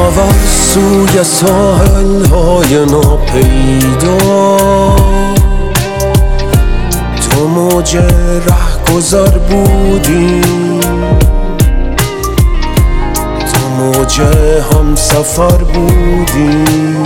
آور سوی ساحل های ناپیدا، تو موج رهگذر بودی، تو موج همسفر بودی.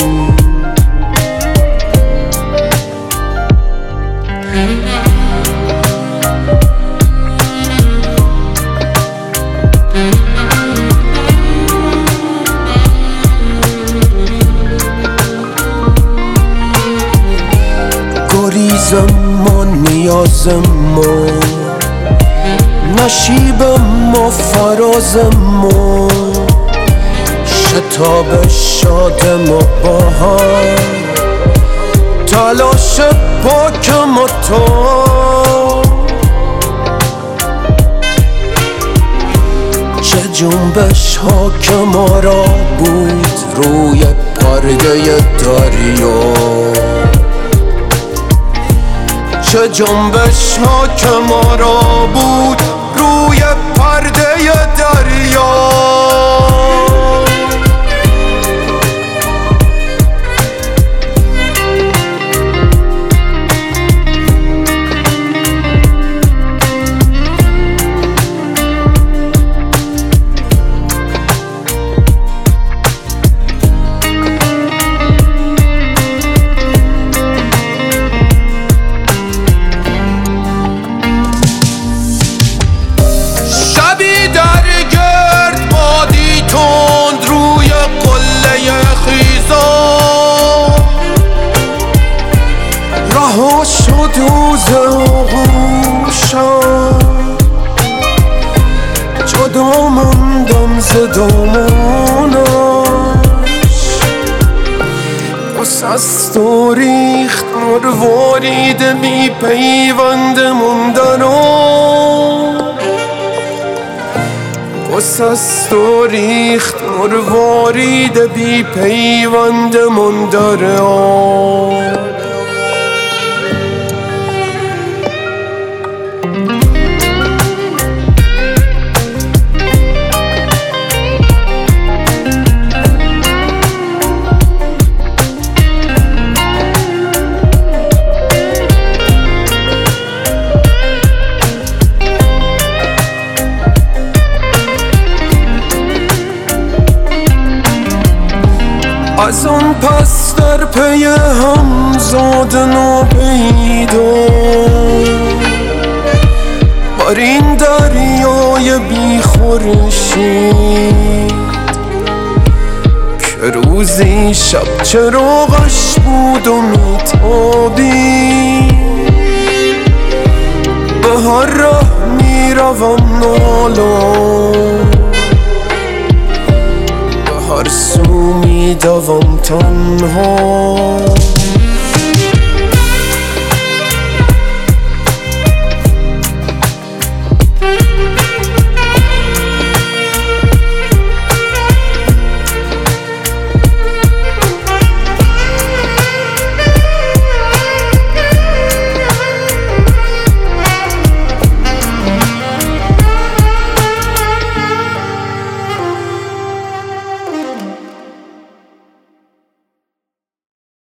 گریزم ما نیازم ما، نشیبم ما فرازم ما، شتاب شاد ما با هم، تلاش پاک ما تو. چه جنبش ها که ما را بود روی پرده دریا، چه جنبش ها که ما را بود روی پرده دریا. رها شد روز آغوشم، جدا ماندم ز دامانش، قصست و ریخت مروارید بی پیوند موندنم، قصست و ریخت مروارید بی پیوند موندنم. از آن پس در پی هم زاد ناپیدا، بر این دریای بی خورشید که روزی شب چراغش بود و میتابید، به هر راه میروم نالان، هر سو میدوم تنها.